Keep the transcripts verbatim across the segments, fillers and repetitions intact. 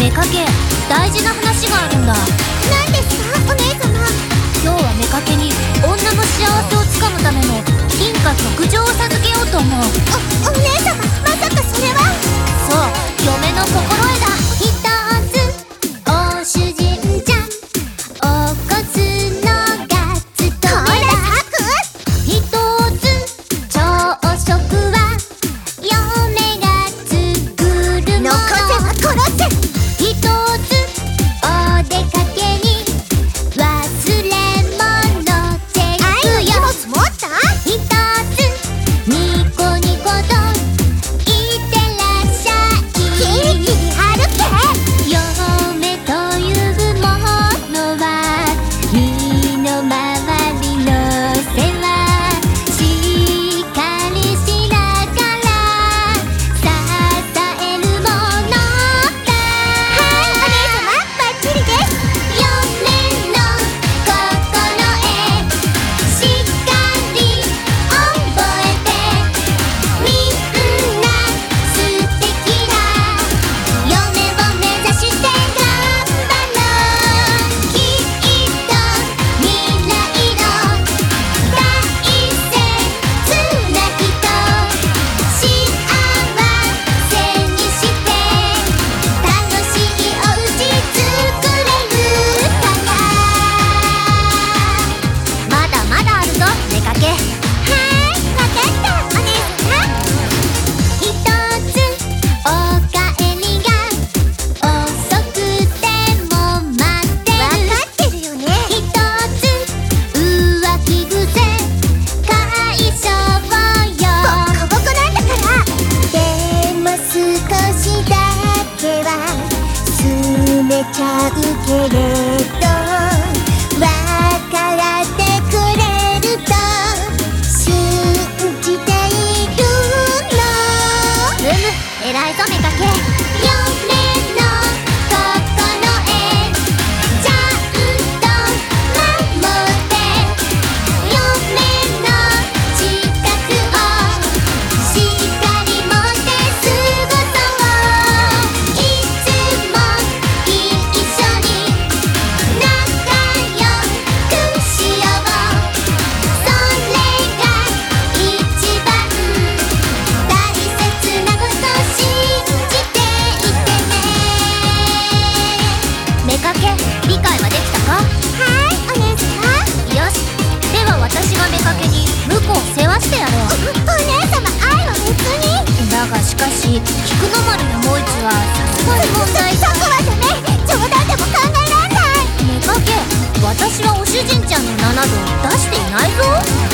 かけ、大事な話があるんだ。 何ですかお姉様。 今日はめかけに女の幸せをつかむための金貨特上を授けようと思う。 お、お姉様、まさかそれは。 そう、嫁の心得だ。 一つお主人じゃおこつのがつとめだ。一つ朝食は嫁が作るもの。残せは殺せ。一つお出かけに忘れ物チェックよ。一つニコニコといってらっしゃい。キリキリ歩け。嫁というものは身の回りの世話しっかりしながら支えるものだ。はい、お姉様、バッチリです。嫁の心得しっかり覚えて、みんな素敵な嫁を目指して頑張ろう。きっと未来の大切な人幸せにして楽しいおうち作れるかな。 まだまだあるぞ、めかけ。 はーい、わかった、お姉様。ひとつおかえりが遅くても待ってる。わかってるよね。ひとつ浮気癖解消よ。ボッコボコなんだから。でも少しだけはすめちゃうけれど、わからってくれると信じているの。 うむ、偉いぞめかけ。 嫁の心得ちゃんと守って、嫁の自覚をしっかり持って過ごそう。いつも一緒に仲良くしよう。それが一番大切なこと信じていてね。 めかけ、理解はできたか？ はい、お姉様。 よし、では私がめかけに婿を世話してやろう。 お、お姉様、愛は別に。 だがしかし、菊の丸のもう一はさすがに問題そだ。 こはダメ。冗談でも考えらんない。 めかけ、私はお主人ちゃんの名など出していないぞ。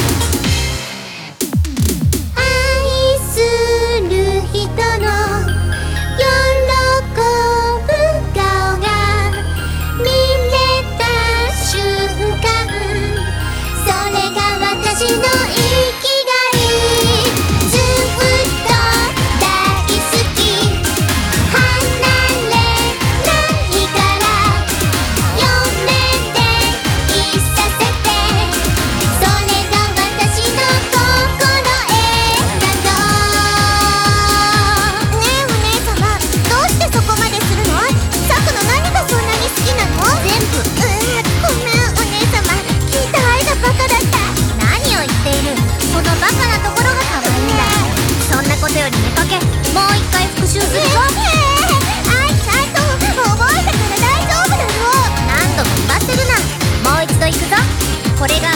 愛する人の喜ぶ顔が見れた瞬間、それが私の生きがい。ずっと大好き、離れないから嫁でいさせて。それが私の心得なの。ねえお姉様、どうしてそこまでするの？サクの何がそんなに好きなの？全部。うー、ごめんお姉様、聞いた愛がバカだった。 何を言っている。そのバカなところが可愛いんだ。そんなことよりめかけ、もう一回復習するぞ。 ねえ、愛ちゃんと覚えたから大丈夫だよ。 何度も言わせるな。もう一度行くぞ。これが